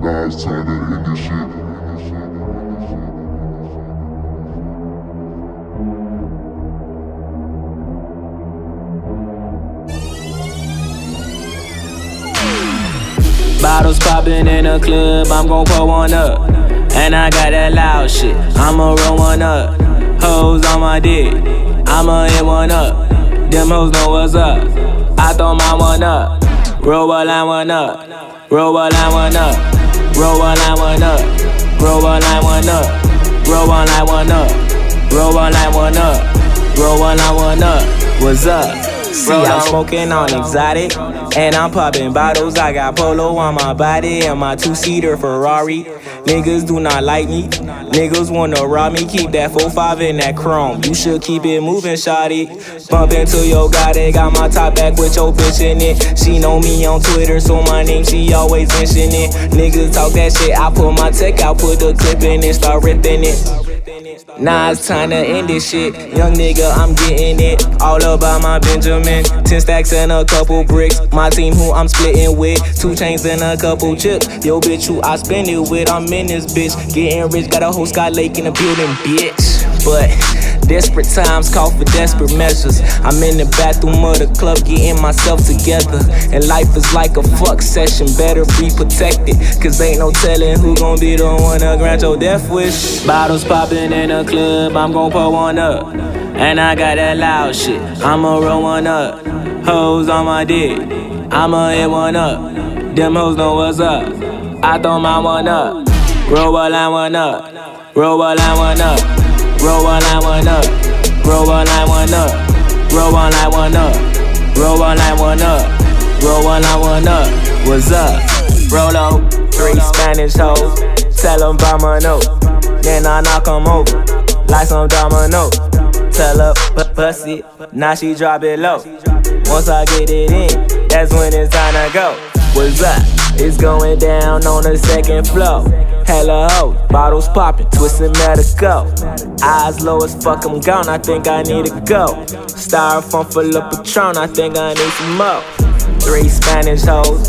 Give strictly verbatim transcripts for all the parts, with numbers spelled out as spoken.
Nah, it's time to end this shit. Bottles popping in the club, I'm gon' pour one up. And I got that loud shit, I'ma roll one up. Hoes on my dick, I'ma hit one up. Them hoes know what's up, I throw my one up. Roll a line one up, roll a line one up, roll a line one up, roll a line one up, roll a line one up, roll a line one up, roll a line one up. What's up? See, I'm smoking on exotic, and I'm popping bottles. I got polo on my body and my two-seater Ferrari. Niggas do not like me, niggas wanna rob me. Keep that four five in that chrome, you should keep it moving, shawty. Bump into your Gotti, got my top back with your bitch in it. She know me on Twitter, so my name she always mention it. Niggas talk that shit, I put my tech out, put the clip in it, start ripping it. Nah, it's time to end this shit. Young nigga, I'm getting it. All about my Benjamin. Ten stacks and a couple bricks. My team who I'm splitting with. Two chains and a couple chips. Yo, bitch, who I spend it with. I'm in this bitch. Getting rich, got a whole Sky Lake in the building, bitch. But desperate times call for desperate measures. I'm in the bathroom of the club getting myself together. And life is like a fuck session, better be protected. Cause ain't no telling who gon' be the one to grant your death wish. Bottles popping in the club, I'm gon' pour one up. And I got that loud shit, I'ma roll one up. Hoes on my dick, I'ma hit one up. Them hoes know what's up, I throw my one up. Roll a line one up, roll a line one up. Roll one line one up, roll one line one up, roll one line one up, roll one line one up, roll one line one up. What's up? Rolo, three Spanish hoes, tell them buy my note. Then I knock them over, like some domino. Tell her, bust it, now she drop it low. Once I get it in, that's when it's time to go. What's up? It's going down on the second floor. Hella ho, bottles popping, twisting medical. Eyes low as fuck, I'm gone, I think I need to go. Styrofoam full of Patron, I think I need some more. Three Spanish hoes,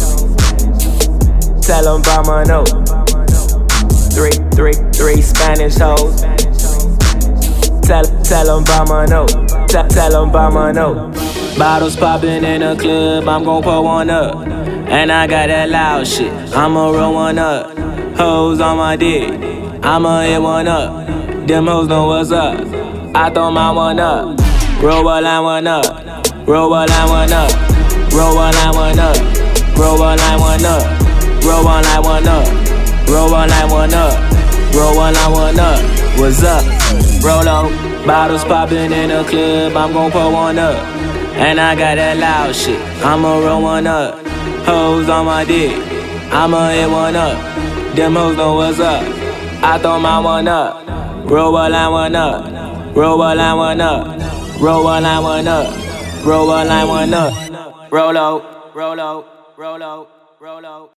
tell them buy my note. Three, three, three Spanish hoes, tell, tell them buy my note. Tell, tell them buy my note. Bottles popping in the club, I'm gon' pour one up. And I got that loud shit, I'ma roll one up. Hoes on my dick, I'ma hit one up. Them hoes know what's up, I throw my one up. Roll a line one up, roll a line one up, roll a line one up, roll a line one up, roll a line one up, roll a line one up, roll a line one up. What's up? Rolo, bottles popping in the club, I'm gon' pour one up. And I got that loud shit, I'ma roll one up. Hoes on my dick, I'ma hit one up. Them hoes know what's up, I throw my one up. Roll a line one up, roll a line one up, roll a line one up, roll a line one up. Roll out, roll out, roll out, roll out.